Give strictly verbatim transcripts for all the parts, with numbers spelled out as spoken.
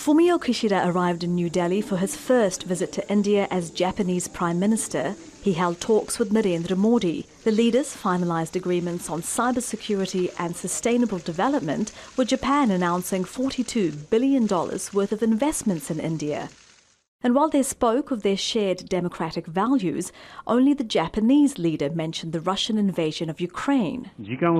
Fumio Kishida arrived in New Delhi for his first visit to India as Japanese Prime Minister. He held talks with Narendra Modi. The leaders finalized agreements on cybersecurity and sustainable development, with Japan announcing forty-two billion dollars worth of investments in India. And while they spoke of their shared democratic values, only the Japanese leader mentioned the Russian invasion of Ukraine.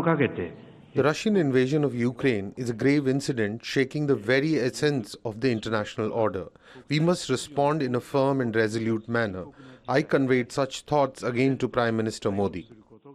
The Russian invasion of Ukraine is a grave incident shaking the very essence of the international order. We must respond in a firm and resolute manner. I conveyed such thoughts again to Prime Minister Modi.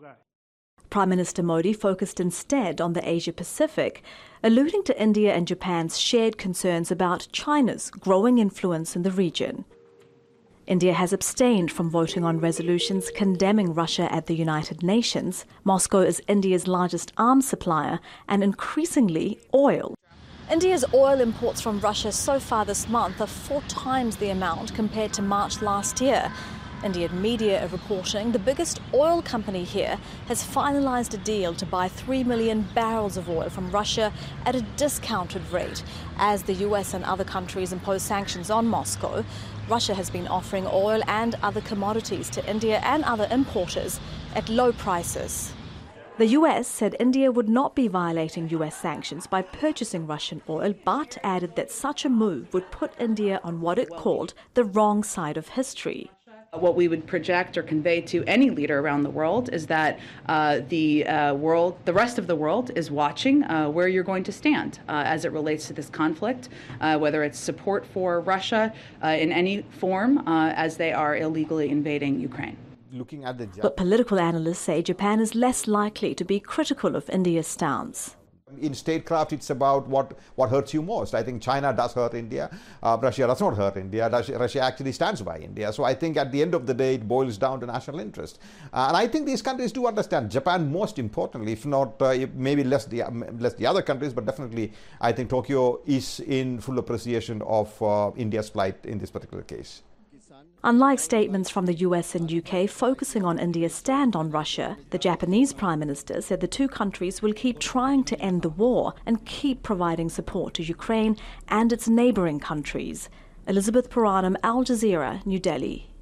Prime Minister Modi focused instead on the Asia-Pacific, alluding to India and Japan's shared concerns about China's growing influence in the region. India has abstained from voting on resolutions condemning Russia at the United Nations. Moscow is India's largest arms supplier and increasingly oil. India's oil imports from Russia so far this month are four times the amount compared to March last year. Indian media are reporting the biggest oil company here has finalized a deal to buy three million barrels of oil from Russia at a discounted rate. As the U S and other countries impose sanctions on Moscow, Russia has been offering oil and other commodities to India and other importers at low prices. The U S said India would not be violating U S sanctions by purchasing Russian oil, but added that such a move would put India on what it called the wrong side of history. What we would project or convey to any leader around the world is that uh, the uh, world, the rest of the world, is watching uh, where you're going to stand uh, as it relates to this conflict, uh, whether it's support for Russia uh, in any form uh, as they are illegally invading Ukraine. Looking at the But political analysts say Japan is less likely to be critical of India's stance. In statecraft, it's about what, what hurts you most. I think China does hurt India. Uh, Russia does not hurt India. Russia, Russia actually stands by India. So I think at the end of the day, it boils down to national interest. Uh, and I think these countries do understand. Japan, most importantly, if not uh, maybe less the, less the other countries, but definitely I think Tokyo is in full appreciation of uh, India's plight in this particular case. Unlike statements from the U S and U K focusing on India's stand on Russia, the Japanese Prime Minister said the two countries will keep trying to end the war and keep providing support to Ukraine and its neighbouring countries. Elizabeth Puranam, Al Jazeera, New Delhi.